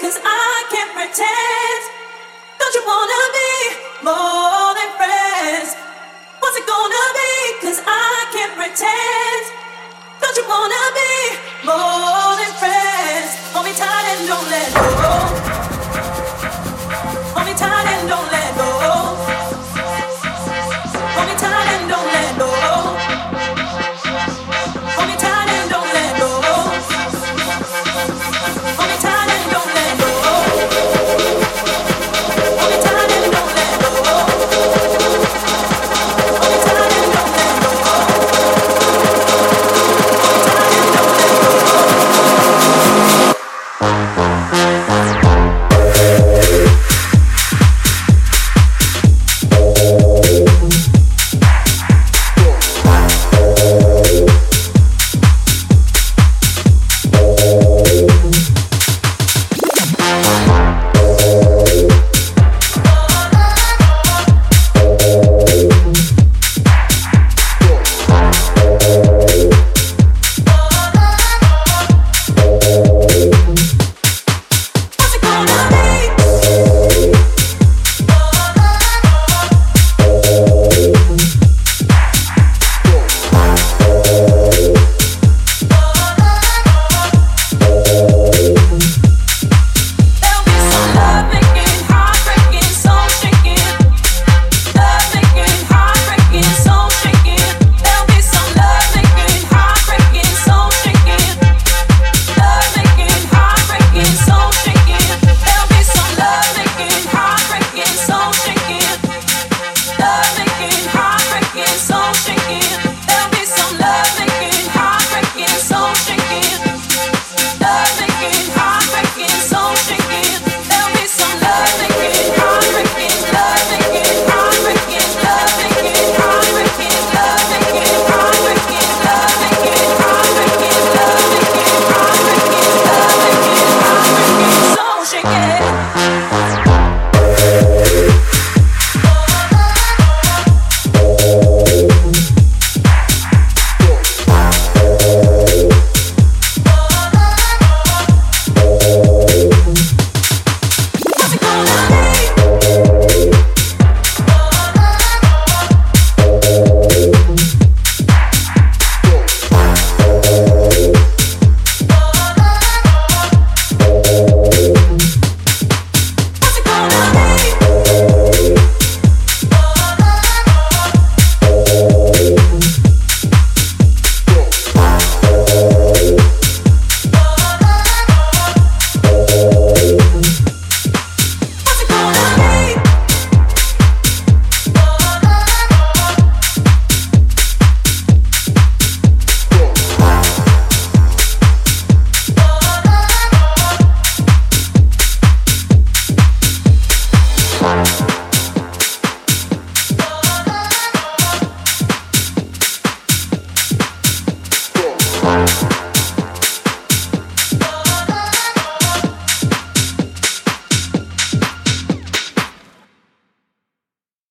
'cause I can't pretend. Don't you wanna be more than friends? What's it gonna be? 'Cause I can't pretend. Don't you wanna be more than friends? Hold me tight and don't let go. Hold me tight and don't let go. Hold me tight and don't let go. Hold me tight and don't let go. Hold me tight and don't let go. Hold me tight and don't let go. Hold me tight and don't let go. Hold me tight and don't let Bye.